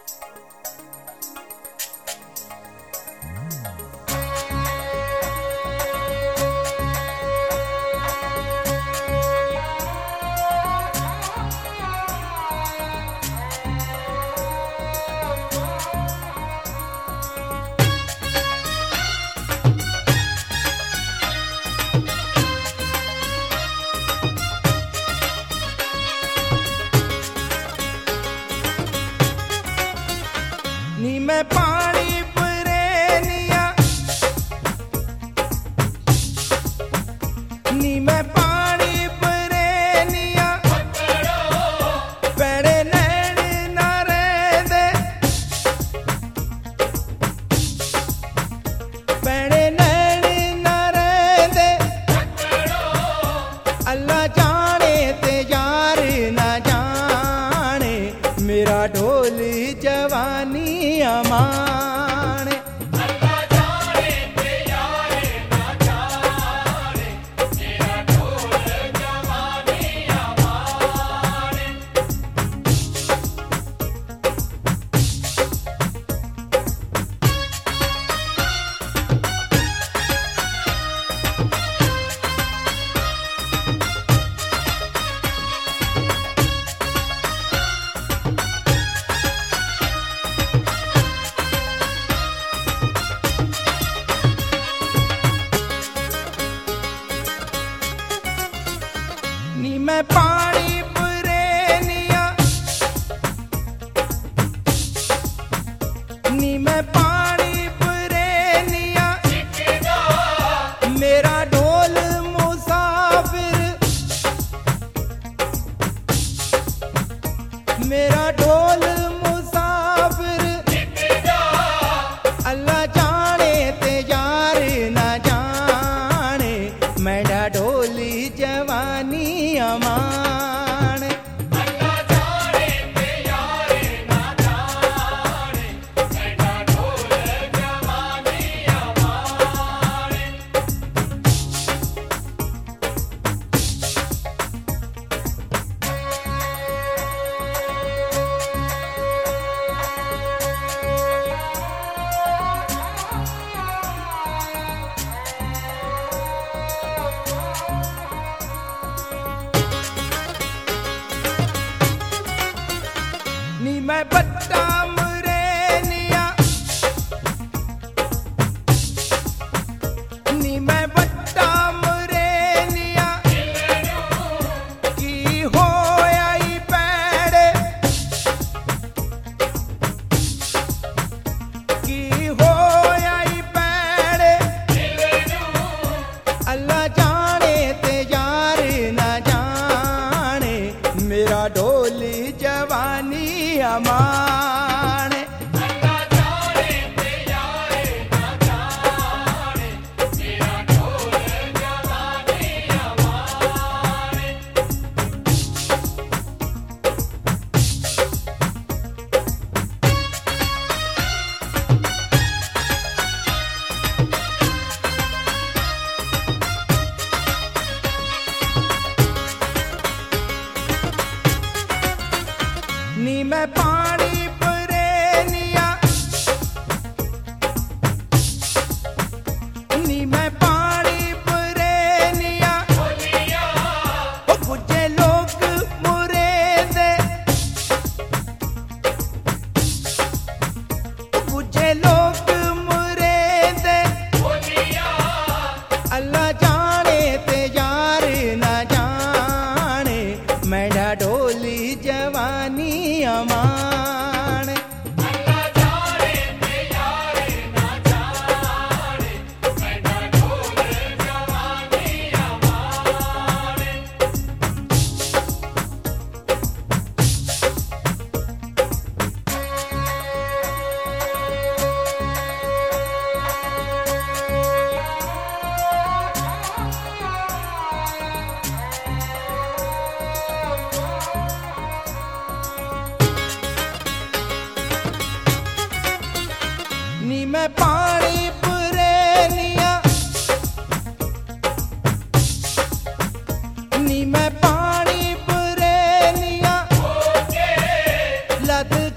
नी मैं पानी परेनिया, नी मैं पानी परेनिया, पेड़े नैन ना रेंदे, पेड़े नैन ना रेंदे, अल्लाह जाने ते यार ना जाने, मेरा ढोली जवानी अमाने। अल्लाह जाने ते यार ना जाने, मेरा ढोल जवानी अमाने। नी मैं पानी परेनिया, नी मैं पानी परेनिया, मेरा ढोल मुसाफिर, मेरा ढोल मुसाफिर, अल्लाह जाने ते यार ना जाने, मेरा ढोली जवानी अमान। अल्लाह जाने ते यार ना जाने, मेरा ढोल जवानी अमाने। नी मैं बट्टा मुरेनिया, नी मैं बट्टा मुरेनिया, की होया ई पैड़े, की होया ई पैड़े, अल्लाह जाने ते यार ना जाने, मेरा ढोली जवानी अमाने। अल्लाह जाने ते यार ना जाने, मेरा ढोल जवानी अमाने। नी मैं पानी परेनिया, नी मैं पानी परेनिया, ओ गुज्जे लोग मुरेंदे, गुज्जे लोग मुरेंदे, अल्लाह जाने ते यार ना जाने, मेरा ढोली जवानी अमान। अल्लाह जाने ते यार ना जाने, मेरा ढोल जवानी अमाने। नी मैं पानी परेनिया, नी मैं पानी परेनिया, लद